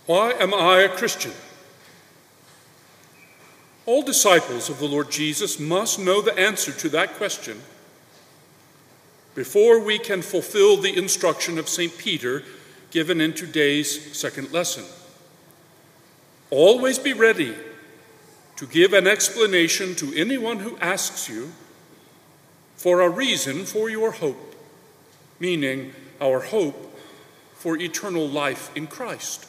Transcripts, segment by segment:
Why am I a Christian? All disciples of the Lord Jesus must know the answer to that question before we can fulfill the instruction of St. Peter given in today's second lesson. Always be ready to give an explanation to anyone who asks you for a reason for your hope, meaning our hope for eternal life in Christ.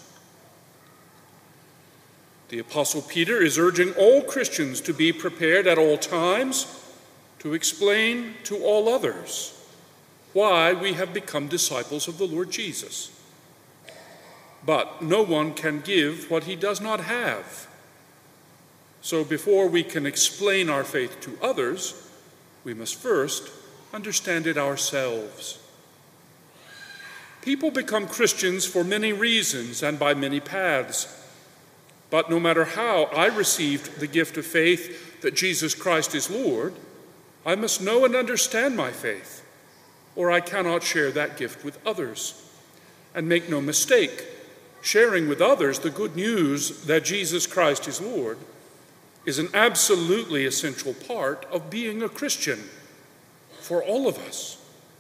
The Apostle Peter is urging all Christians to be prepared at all times to explain to all others why we have become disciples of the Lord Jesus. But no one can give what he does not have. So before we can explain our faith to others, we must first understand it ourselves. People become Christians for many reasons and by many paths. But no matter how I received the gift of faith that Jesus Christ is Lord, I must know and understand my faith, or I cannot share that gift with others. And make no mistake, sharing with others the good news that Jesus Christ is Lord is an absolutely essential part of being a Christian for all of us.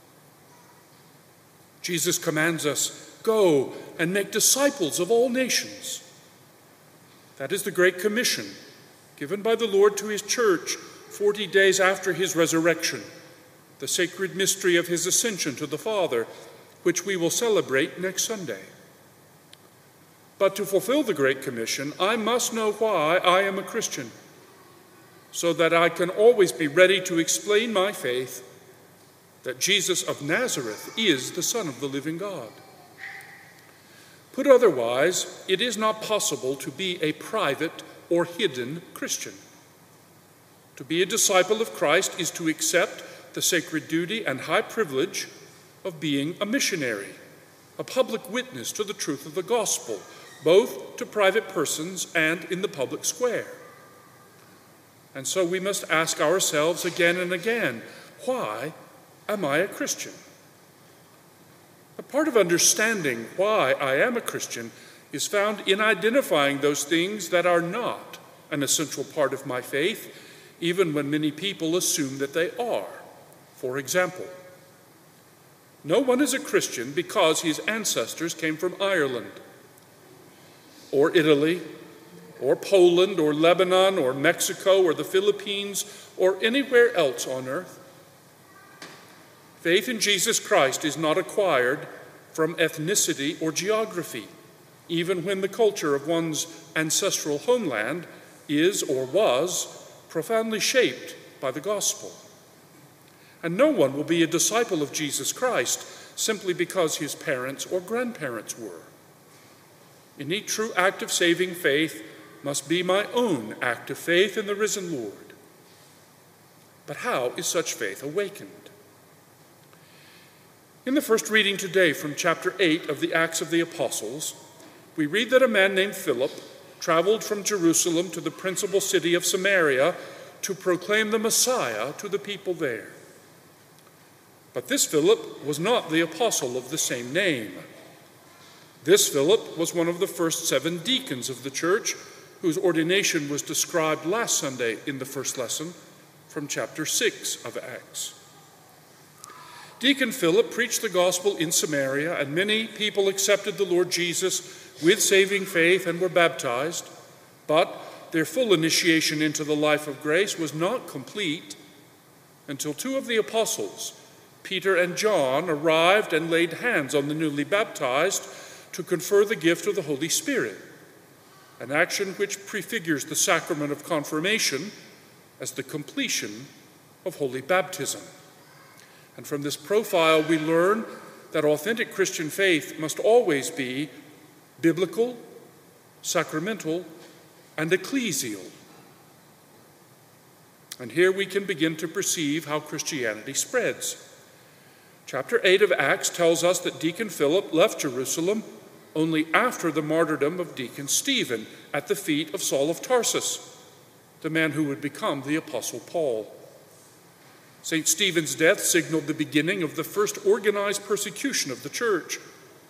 Jesus commands us, "Go and make disciples of all nations." That is the Great Commission given by the Lord to his church 40 days after his resurrection, the sacred mystery of his ascension to the Father, which we will celebrate next Sunday. But to fulfill the Great Commission, I must know why I am a Christian, so that I can always be ready to explain my faith that Jesus of Nazareth is the Son of the living God. Put otherwise, it is not possible to be a private or hidden Christian. To be a disciple of Christ is to accept the sacred duty and high privilege of being a missionary, a public witness to the truth of the gospel, both to private persons and in the public square. And so we must ask ourselves again and again, why am I a Christian? A part of understanding why I am a Christian is found in identifying those things that are not an essential part of my faith, even when many people assume that they are. For example, no one is a Christian because his ancestors came from Ireland, or Italy, or Poland, or Lebanon, or Mexico, or the Philippines, or anywhere else on earth. Faith in Jesus Christ is not acquired from ethnicity or geography, even when the culture of one's ancestral homeland is or was profoundly shaped by the gospel. And no one will be a disciple of Jesus Christ simply because his parents or grandparents were. Any true act of saving faith must be my own act of faith in the risen Lord. But how is such faith awakened? In the first reading today from chapter 8 of the Acts of the Apostles, we read that a man named Philip traveled from Jerusalem to the principal city of Samaria to proclaim the Messiah to the people there. But this Philip was not the apostle of the same name. This Philip was one of the first 7 deacons of the church, whose ordination was described last Sunday in the first lesson from chapter 6 of Acts. Deacon Philip preached the gospel in Samaria, and many people accepted the Lord Jesus with saving faith and were baptized, but their full initiation into the life of grace was not complete until 2 of the apostles, Peter and John, arrived and laid hands on the newly baptized to confer the gift of the Holy Spirit, an action which prefigures the sacrament of confirmation as the completion of holy baptism. And from this profile, we learn that authentic Christian faith must always be biblical, sacramental, and ecclesial. And here we can begin to perceive how Christianity spreads. Chapter 8 of Acts tells us that Deacon Philip left Jerusalem only after the martyrdom of Deacon Stephen at the feet of Saul of Tarsus, the man who would become the Apostle Paul. St. Stephen's death signaled the beginning of the first organized persecution of the church.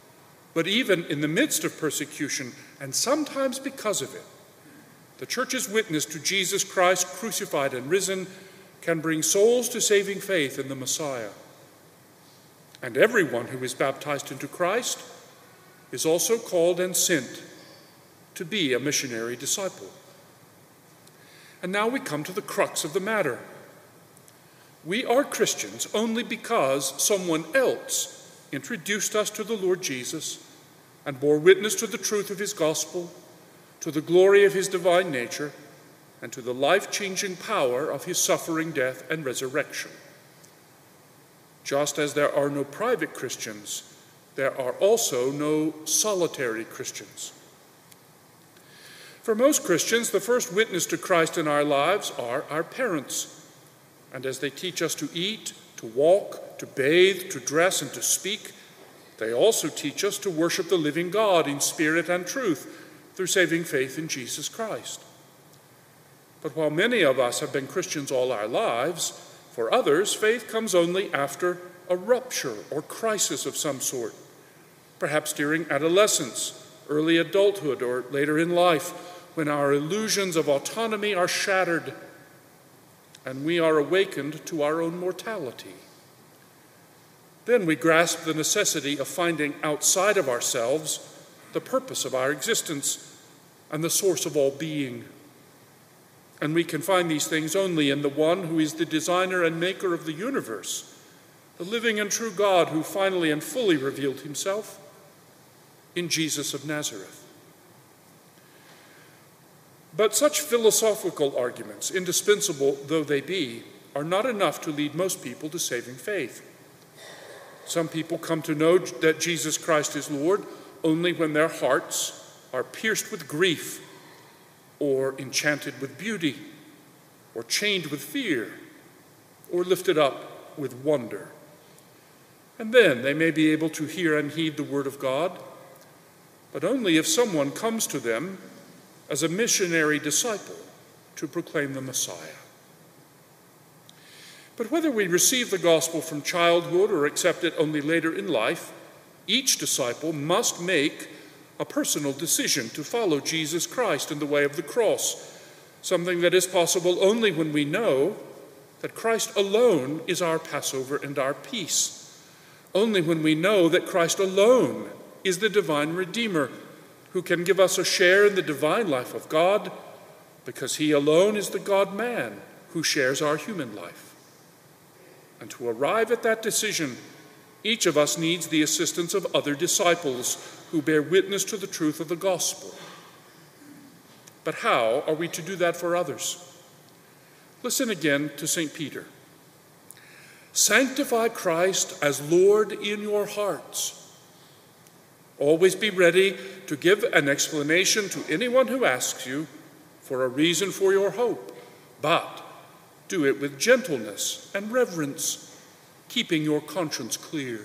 But even in the midst of persecution, and sometimes because of it, the church's witness to Jesus Christ crucified and risen can bring souls to saving faith in the Messiah. And everyone who is baptized into Christ is also called and sent to be a missionary disciple. And now we come to the crux of the matter. We are Christians only because someone else introduced us to the Lord Jesus and bore witness to the truth of his gospel, to the glory of his divine nature, and to the life-changing power of his suffering, death, and resurrection. Just as there are no private Christians, there are also no solitary Christians. For most Christians, the first witness to Christ in our lives are our parents. And as they teach us to eat, to walk, to bathe, to dress, and to speak, they also teach us to worship the living God in spirit and truth through saving faith in Jesus Christ. But while many of us have been Christians all our lives, for others, faith comes only after a rupture or crisis of some sort, perhaps during adolescence, early adulthood, or later in life, when our illusions of autonomy are shattered and we are awakened to our own mortality. Then we grasp the necessity of finding outside of ourselves the purpose of our existence and the source of all being. And we can find these things only in the one who is the designer and maker of the universe, the living and true God who finally and fully revealed himself in Jesus of Nazareth. But such philosophical arguments, indispensable though they be, are not enough to lead most people to saving faith. Some people come to know that Jesus Christ is Lord only when their hearts are pierced with grief, or enchanted with beauty, or chained with fear, or lifted up with wonder. And then they may be able to hear and heed the word of God, but only if someone comes to them as a missionary disciple to proclaim the Messiah. But whether we receive the gospel from childhood or accept it only later in life, each disciple must make a personal decision to follow Jesus Christ in the way of the cross, something that is possible only when we know that Christ alone is our Passover and our peace, only when we know that Christ alone is the divine Redeemer who can give us a share in the divine life of God, because he alone is the God-man who shares our human life. And to arrive at that decision, each of us needs the assistance of other disciples who bear witness to the truth of the gospel. But how are we to do that for others? Listen again to St. Peter. Sanctify Christ as Lord in your hearts. Always be ready to give an explanation to anyone who asks you for a reason for your hope, but do it with gentleness and reverence, keeping your conscience clear.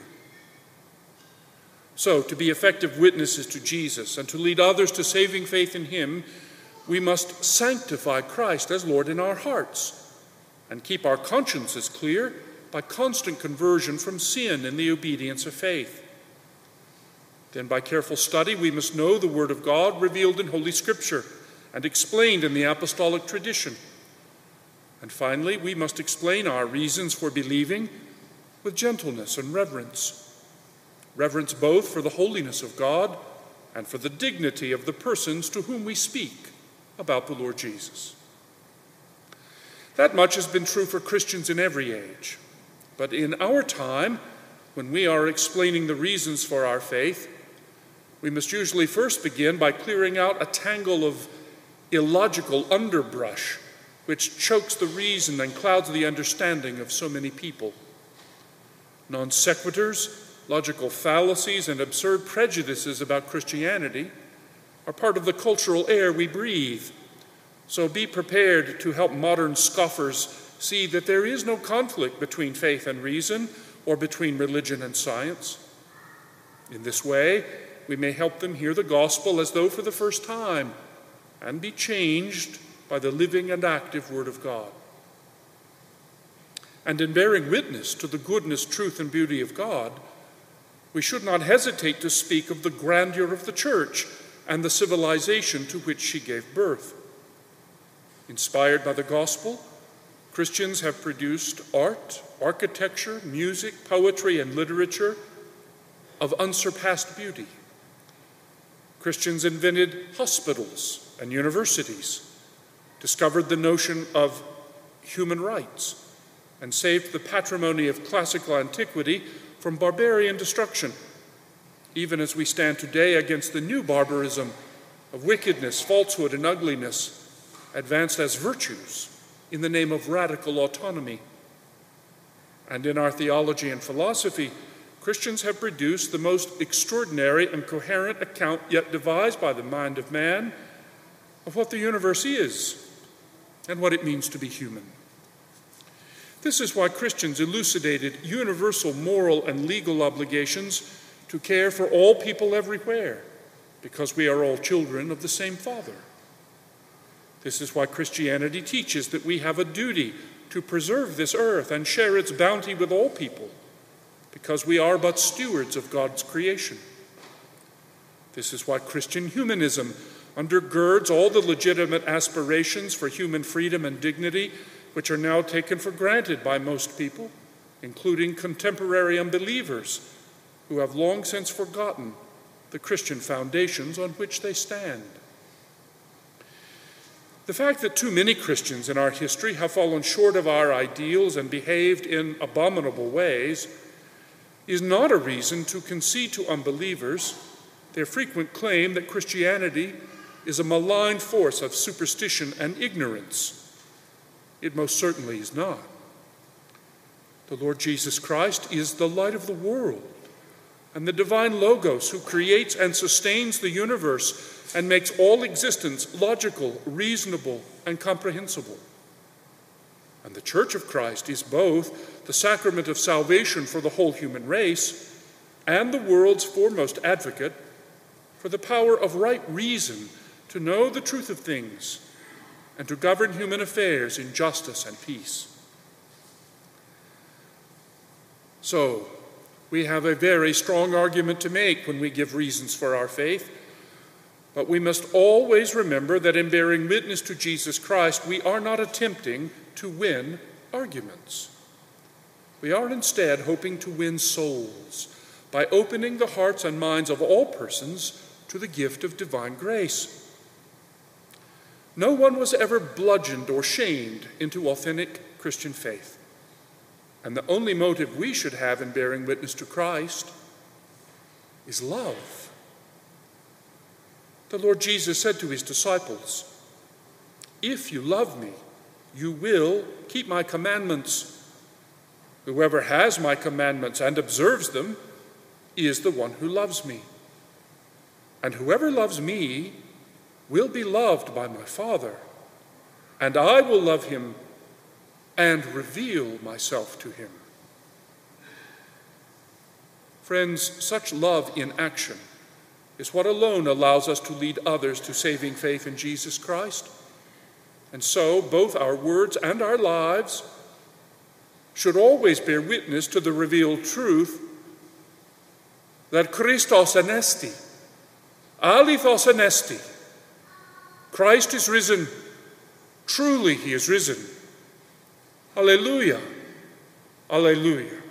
So, to be effective witnesses to Jesus and to lead others to saving faith in him, we must sanctify Christ as Lord in our hearts and keep our consciences clear by constant conversion from sin in the obedience of faith. Then by careful study, we must know the Word of God revealed in Holy Scripture and explained in the apostolic tradition. And finally, we must explain our reasons for believing with gentleness and reverence. Reverence both for the holiness of God and for the dignity of the persons to whom we speak about the Lord Jesus. That much has been true for Christians in every age. But in our time, when we are explaining the reasons for our faith, we must usually first begin by clearing out a tangle of illogical underbrush which chokes the reason and clouds the understanding of so many people. Non sequiturs, logical fallacies, and absurd prejudices about Christianity are part of the cultural air we breathe. So be prepared to help modern scoffers see that there is no conflict between faith and reason or between religion and science. In this way, we may help them hear the gospel as though for the first time and be changed by the living and active Word of God. And in bearing witness to the goodness, truth, and beauty of God, we should not hesitate to speak of the grandeur of the Church and the civilization to which she gave birth. Inspired by the gospel, Christians have produced art, architecture, music, poetry, and literature of unsurpassed beauty. Christians invented hospitals and universities, discovered the notion of human rights, and saved the patrimony of classical antiquity from barbarian destruction, even as we stand today against the new barbarism of wickedness, falsehood, and ugliness, advanced as virtues in the name of radical autonomy. And in our theology and philosophy, Christians have produced the most extraordinary and coherent account yet devised by the mind of man of what the universe is and what it means to be human. This is why Christians elucidated universal moral and legal obligations to care for all people everywhere, because we are all children of the same Father. This is why Christianity teaches that we have a duty to preserve this earth and share its bounty with all people, because we are but stewards of God's creation. This is why Christian humanism undergirds all the legitimate aspirations for human freedom and dignity which are now taken for granted by most people, including contemporary unbelievers who have long since forgotten the Christian foundations on which they stand. The fact that too many Christians in our history have fallen short of our ideals and behaved in abominable ways is not a reason to concede to unbelievers their frequent claim that Christianity is a malign force of superstition and ignorance. It most certainly is not. The Lord Jesus Christ is the light of the world and the divine Logos who creates and sustains the universe and makes all existence logical, reasonable, and comprehensible. And the Church of Christ is both the sacrament of salvation for the whole human race and the world's foremost advocate for the power of right reason to know the truth of things and to govern human affairs in justice and peace. So, we have a very strong argument to make when we give reasons for our faith, but we must always remember that in bearing witness to Jesus Christ, we are not attempting to win arguments. We are instead hoping to win souls by opening the hearts and minds of all persons to the gift of divine grace. No one was ever bludgeoned or shamed into authentic Christian faith. And the only motive we should have in bearing witness to Christ is love. The Lord Jesus said to his disciples, "If you love me, you will keep my commandments. Whoever has my commandments and observes them is the one who loves me. And whoever loves me will be loved by my Father, and I will love him and reveal myself to him." Friends, such love in action is what alone allows us to lead others to saving faith in Jesus Christ. And so, both our words and our lives should always bear witness to the revealed truth that Christos anesti, alithos anesti. Christ is risen. Truly he is risen. Alleluia. Alleluia.